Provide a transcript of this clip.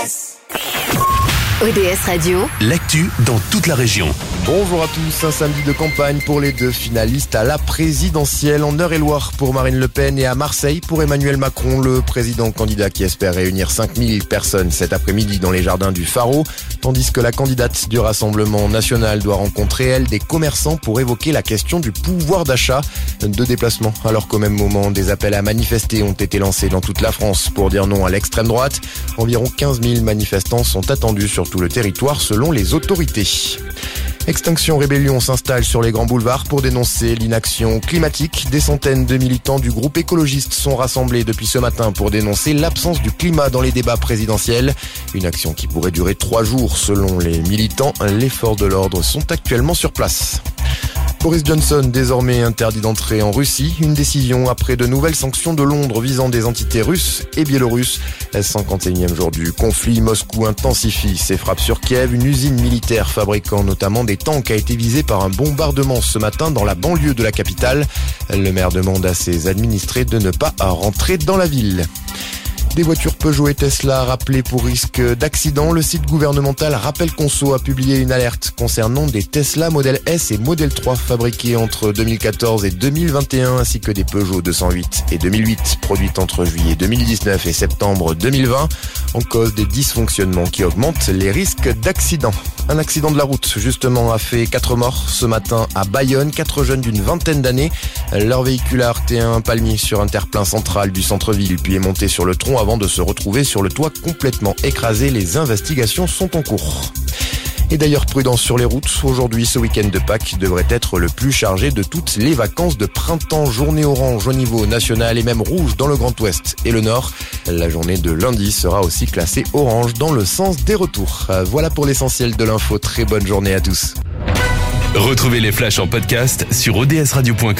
ODS Radio, l'actu dans toute la région. Bonjour à tous, un samedi de campagne pour les deux finalistes à la présidentielle en Eure-et-Loir pour Marine Le Pen et à Marseille pour Emmanuel Macron, le président candidat qui espère réunir 5000 personnes cet après-midi dans les jardins du Pharo, tandis que la candidate du Rassemblement national doit rencontrer, elle, des commerçants pour évoquer la question du pouvoir d'achat. Deux déplacements, alors qu'au même moment, des appels à manifester ont été lancés dans toute la France pour dire non à l'extrême droite. Environ 15 000 manifestants sont attendus sur tout le territoire selon les autorités. Extinction Rébellion s'installe sur les grands boulevards pour dénoncer l'inaction climatique. Des centaines de militants du groupe écologiste sont rassemblés depuis ce matin pour dénoncer l'absence du climat dans les débats présidentiels. Une action qui pourrait durer 3 jours selon les militants. Les forces de l'ordre sont actuellement sur place. Boris Johnson, désormais interdit d'entrer en Russie. Une décision après de nouvelles sanctions de Londres visant des entités russes et biélorusses. 51e jour du conflit, Moscou intensifie ses frappes sur Kiev. Une usine militaire fabriquant notamment des tanks a été visée par un bombardement ce matin dans la banlieue de la capitale. Le maire demande à ses administrés de ne pas rentrer dans la ville. Des voitures Peugeot et Tesla rappelées pour risque d'accident. Le site gouvernemental Rappel Conso a publié une alerte concernant des Tesla Model S et Model 3 fabriqués entre 2014 et 2021, ainsi que des Peugeot 208 et 2008 produites entre juillet 2019 et septembre 2020. En cause des dysfonctionnements qui augmentent les risques d'accident. Un accident de la route, justement, a fait 4 morts ce matin à Bayonne. 4 jeunes d'une vingtaine d'années. Leur véhicule a heurté un palmier sur un terre-plein central du centre-ville, puis est monté sur le tronc avant de se retrouver sur le toit complètement écrasé. Les investigations sont en cours. Et d'ailleurs, prudence sur les routes. Aujourd'hui, ce week-end de Pâques devrait être le plus chargé de toutes les vacances de printemps. Journée orange au niveau national et même rouge dans le Grand Ouest et le Nord. La journée de lundi sera aussi classée orange dans le sens des retours. Voilà pour l'essentiel de l'info. Très bonne journée à tous. Retrouvez les flashs en podcast sur odsradio.com.